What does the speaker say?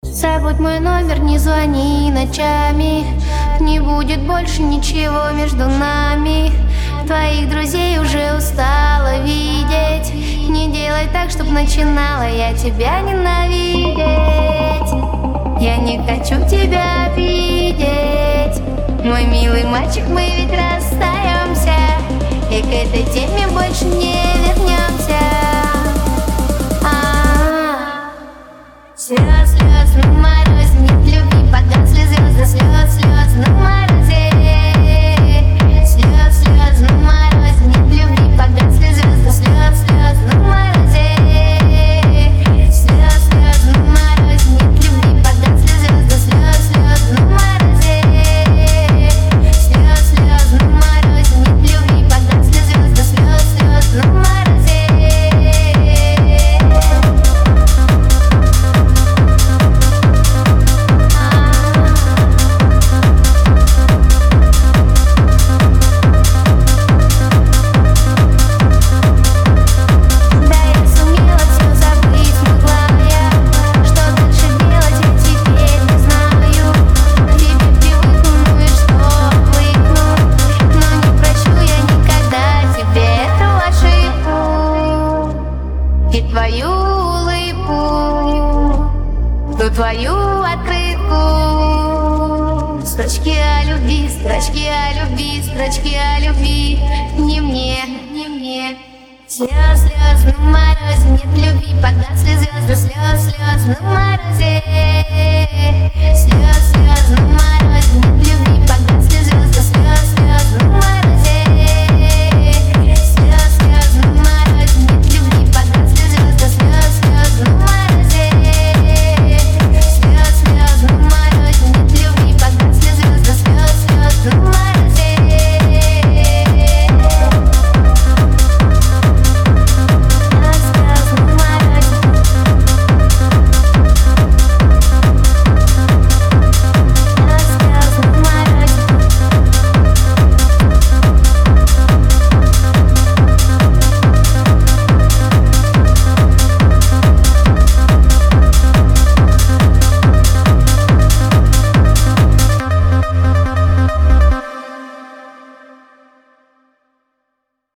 Забудь мой номер, не звони ночами. Не будет больше ничего между нами. Твоих друзей уже устала видеть. Не делай так, чтоб начинала я тебя ненавидеть. Я не хочу тебя обидеть. Мой милый мальчик, мы ведь расстаемся, и к этой теме больше не вернемся. Слез, слез на морозе, нет любви, погасли звезды. Слез, слез на морозе. Слез, слез на морозе, нет любви, погасли звезды. Слез, слез на морозе. Слез, слез на морозе, нет любви, погасли звезды. Слез, слез на морозе. Слез, слез на морозе, нет любви, погасли звезды. Слез, слез на морозе. И твою улыбку, ту твою открытку. Строчки о любви, строчки о любви, строчки о любви. Не мне, не мне. Слез, слез на морозе, нет любви, погасли звезды. Слез, слез на морозе.